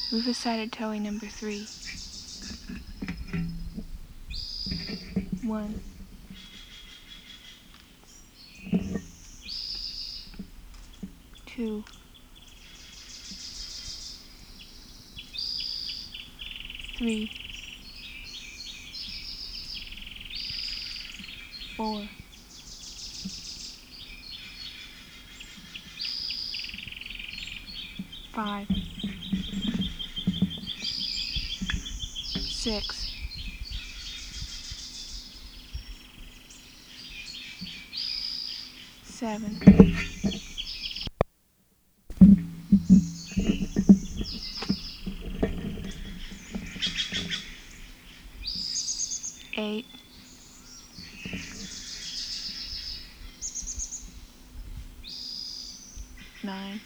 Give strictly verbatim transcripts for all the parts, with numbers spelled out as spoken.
Move aside at toey number three. One. Two. Three. Four. Five. Six. Seven. Eight. Nine.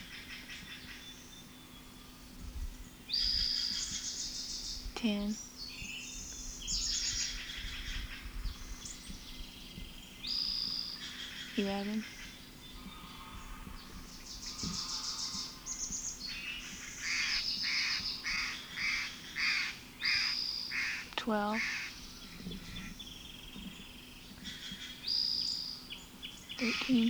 Ten. Eleven. Twelve. Thirteen.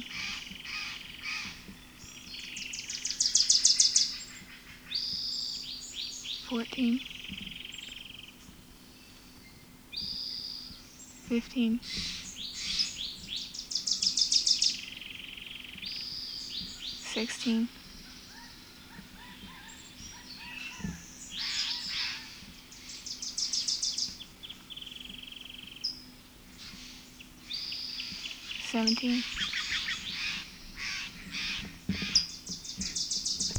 Fourteen. Fifteen. Sixteen. Seventeen.